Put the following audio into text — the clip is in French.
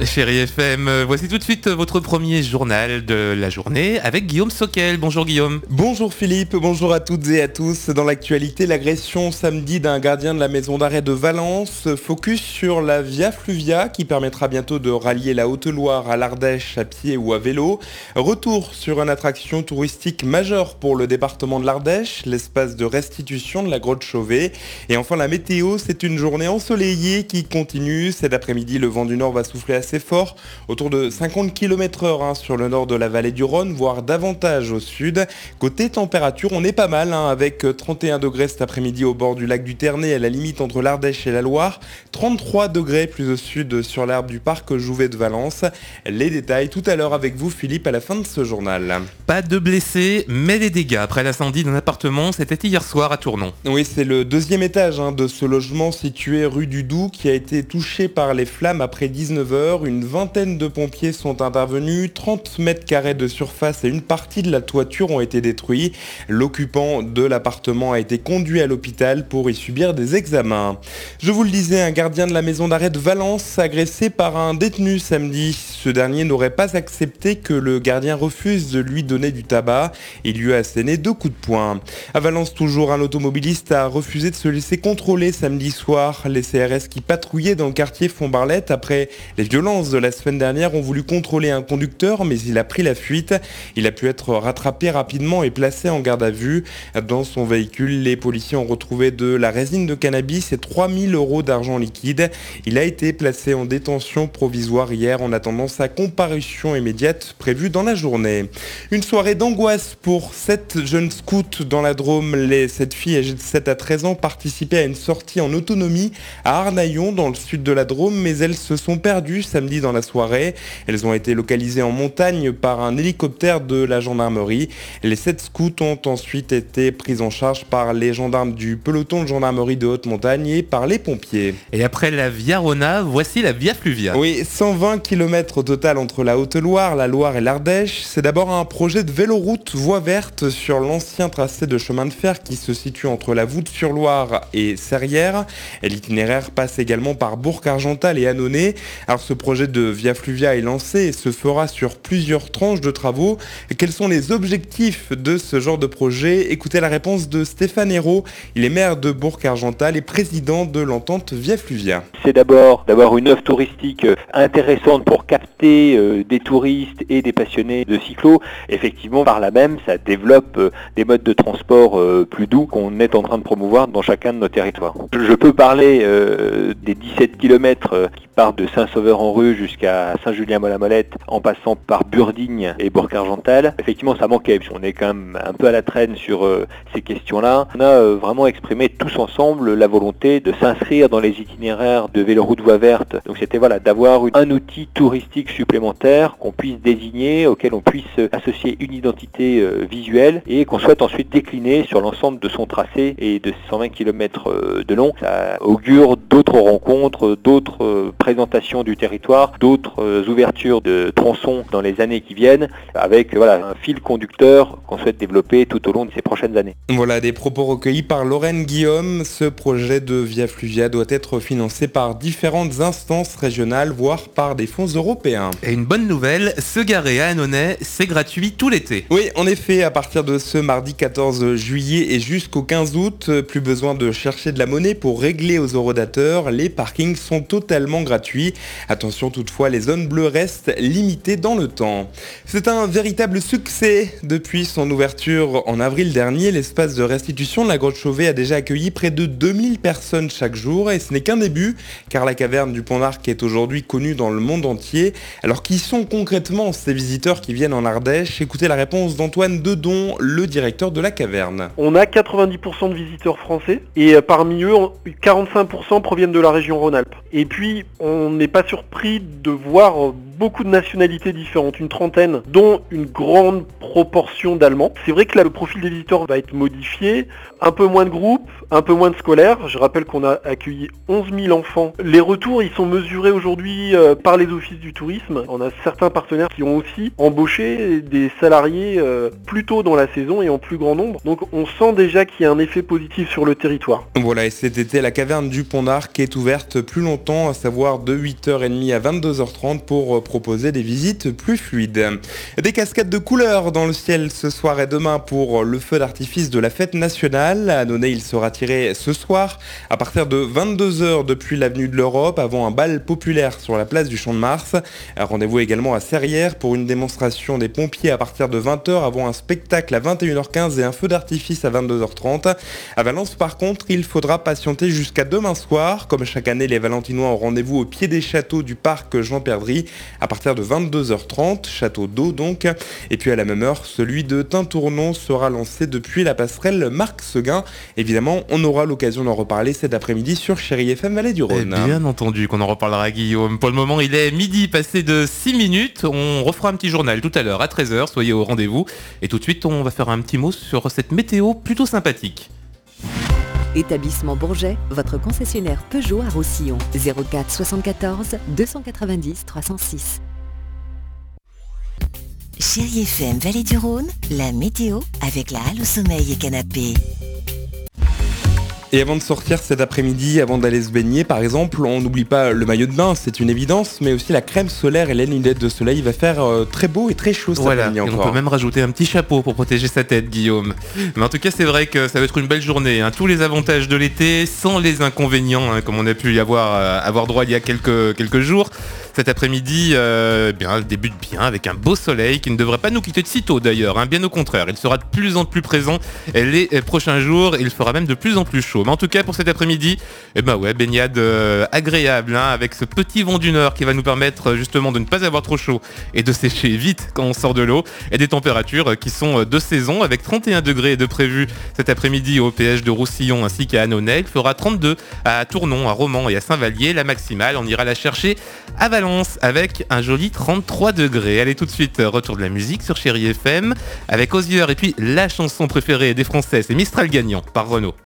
Chérie FM, voici tout de suite votre premier journal de la journée avec Guillaume Soquel. Bonjour Guillaume. Bonjour Philippe, bonjour à toutes et à tous. Dans l'actualité, l'agression samedi d'un gardien de la maison d'arrêt de Valence. Focus sur la Via Fluvia qui permettra bientôt de rallier la Haute-Loire à l'Ardèche à pied ou à vélo. Retour sur une attraction touristique majeure pour le département de l'Ardèche, l'espace de restitution de la grotte Chauvet. Et enfin la météo, c'est une journée ensoleillée qui continue. Cet après-midi, le vent du nord va souffler assez fort, autour de 50 km/h sur le nord de la vallée du Rhône, voire davantage au sud. Côté température, on est pas mal, avec 31 degrés cet après-midi au bord du lac du Ternay, à la limite entre l'Ardèche et la Loire, 33 degrés plus au sud sur l'herbe du parc Jouvet de Valence. Les détails tout à l'heure avec vous Philippe à la fin de ce journal. Pas de blessés, mais des dégâts après l'incendie d'un appartement, c'était hier soir à Tournon. Oui, c'est le deuxième étage de ce logement situé rue du Doubs qui a été touché par les flammes après 19h. Une vingtaine de pompiers sont intervenus, 30 mètres carrés de surface et une partie de la toiture ont été détruits. L'occupant de l'appartement a été conduit à l'hôpital pour y subir des examens. Je vous le disais, un gardien de la maison d'arrêt de Valence agressé par un détenu samedi. Ce dernier n'aurait pas accepté que le gardien refuse de lui donner du tabac. Il lui a asséné 2 coups de poing. À Valence, toujours, un automobiliste a refusé de se laisser contrôler samedi soir. Les CRS qui patrouillaient dans le quartier Font-Barlette après les violences de la semaine dernière ont voulu contrôler un conducteur, mais il a pris la fuite. Il a pu être rattrapé rapidement et placé en garde à vue. Dans son véhicule, les policiers ont retrouvé de la résine de cannabis et 3 000 € d'argent liquide. Il a été placé en détention provisoire hier en attendant sa comparution immédiate prévue dans la journée. Une soirée d'angoisse pour 7 jeunes scouts dans la Drôme. Les 7 filles âgées de 7 à 13 ans participaient à une sortie en autonomie à Arnaillon dans le sud de la Drôme, mais elles se sont perdues samedi dans la soirée. Elles ont été localisées en montagne par un hélicoptère de la gendarmerie. Les 7 scouts ont ensuite été pris en charge par les gendarmes du peloton de gendarmerie de haute montagne et par les pompiers. Et après la Via Rona, voici la Via Fluvia. Oui, 120 km au total entre la Haute-Loire, la Loire et l'Ardèche. C'est d'abord un projet de véloroute voie verte sur l'ancien tracé de chemin de fer qui se situe entre la Voûte-sur-Loire et Serrières. Et l'itinéraire passe également par Bourg-Argental et Annonay. Alors ce projet de Via Fluvia est lancé et se fera sur plusieurs tranches de travaux. Quels sont les objectifs de ce genre de projet ? Écoutez la réponse de Stéphane Hérault. Il est maire de Bourg-Argental et président de l'entente Via Fluvia. C'est d'abord d'avoir une œuvre touristique intéressante pour capter des touristes et des passionnés de cyclo. Effectivement, par là même, ça développe des modes de transport plus doux qu'on est en train de promouvoir dans chacun de nos territoires. Je peux parler des 17 km qui partent de Saint-Sauveur-en-Rue jusqu'à Saint-Julien-Molamolette en passant par Burdigne et Bourg-Argental. Effectivement, ça manquait, puisqu'on est quand même un peu à la traîne sur ces questions-là. On a vraiment exprimé tous ensemble la volonté de s'inscrire dans les itinéraires de véloroute voie verte. Donc c'était d'avoir un outil touristique supplémentaire qu'on puisse désigner, auquel on puisse associer une identité visuelle et qu'on souhaite ensuite décliner sur l'ensemble de son tracé et de 120 km de long. Ça augure d'autres rencontres, d'autres présentations du territoire, d'autres ouvertures de tronçons dans les années qui viennent, avec un fil conducteur qu'on souhaite développer tout au long de ces prochaines années. Voilà des propos recueillis par Lorraine Guillaume. Ce projet de Via Fluvia doit être financé par différentes instances régionales, voire par des fonds européens. Et une bonne nouvelle, se garer à Annonay, c'est gratuit tout l'été. Oui, en effet, à partir de ce mardi 14 juillet et jusqu'au 15 août, plus besoin de chercher de la monnaie pour régler aux horodateurs. Les parkings sont totalement gratuits. Attention toutefois, les zones bleues restent limitées dans le temps. C'est un véritable succès. Depuis son ouverture en avril dernier, l'espace de restitution de la grotte Chauvet a déjà accueilli près de 2000 personnes chaque jour. Et ce n'est qu'un début, car la caverne du Pont d'Arc est aujourd'hui connue dans le monde entier. Alors qui sont concrètement ces visiteurs qui viennent en Ardèche ? Écoutez la réponse d'Antoine Dedon, le directeur de la caverne. On a 90% de visiteurs français et parmi eux, 45% proviennent de la région Rhône-Alpes. Et puis, on n'est pas surpris de voir beaucoup de nationalités différentes, une trentaine, dont une grande proportion d'Allemands. C'est vrai que là, le profil des visiteurs va être modifié, un peu moins de groupes, un peu moins de scolaires. Je rappelle qu'on a accueilli 11 000 enfants. Les retours, ils sont mesurés aujourd'hui par les offices du tourisme. On a certains partenaires qui ont aussi embauché des salariés plus tôt dans la saison et en plus grand nombre. Donc on sent déjà qu'il y a un effet positif sur le territoire. Voilà, et cet été, la caverne du Pont d'Arc est ouverte plus longtemps, à savoir de 8h30 à 22h30 pour proposer des visites plus fluides. Des cascades de couleurs dans le ciel ce soir et demain pour le feu d'artifice de la fête nationale. À Nonay, il sera tiré ce soir à partir de 22h depuis l'avenue de l'Europe avant un bal populaire sur la place du Champ de Mars. Rendez-vous également à Serrières pour une démonstration des pompiers à partir de 20h avant un spectacle à 21h15 et un feu d'artifice à 22h30. À Valence, par contre, il faudra patienter jusqu'à demain soir. Comme chaque année, les Valentinois ont rendez-vous au pied des châteaux du parc Jean Perdry à partir de 22h30, château d'eau donc. Et puis à la même heure, celui de Tintournon sera lancé depuis la passerelle Marc Seguin. Évidemment, on aura l'occasion d'en reparler cet après-midi sur Chérie FM Vallée du Rhône. Bien entendu qu'on en reparlera, Guillaume. Pour le moment, il est midi passé de 6 minutes. On refera un petit journal tout à l'heure à 13h. Soyez au rendez-vous. Et tout de suite, on va faire un petit mot sur cette météo plutôt sympathique. Établissement Bourget, votre concessionnaire Peugeot à Roussillon. 04 74 290 306. Chérie FM Vallée du Rhône, la météo avec la halle au sommeil et canapé. Et avant de sortir cet après-midi, avant d'aller se baigner, par exemple, on n'oublie pas le maillot de bain, c'est une évidence, mais aussi la crème solaire et les lunettes de soleil. Il va faire très beau et très chaud cet après-midi encore. On peut même rajouter un petit chapeau pour protéger sa tête, Guillaume. Mais en tout cas, c'est vrai que ça va être une belle journée. Tous les avantages de l'été, sans les inconvénients, comme on a pu y avoir droit il y a quelques jours. Cet après-midi, débute bien avec un beau soleil qui ne devrait pas nous quitter de sitôt d'ailleurs. Bien au contraire, il sera de plus en plus présent les prochains jours. Il fera même de plus en plus chaud. Mais en tout cas, pour cet après-midi, baignade agréable avec ce petit vent du nord qui va nous permettre justement de ne pas avoir trop chaud et de sécher vite quand on sort de l'eau. Et des températures qui sont de saison avec 31 degrés de prévu cet après-midi au péage de Roussillon ainsi qu'à Annonay. Il fera 32 à Tournon, à Romans et à Saint-Vallier. La maximale, on ira la chercher à Valence avec un joli 33 degrés. Allez tout de suite, retour de la musique sur Chérie FM avec Osier et puis la chanson préférée des Français, c'est Mistral gagnant par Renaud.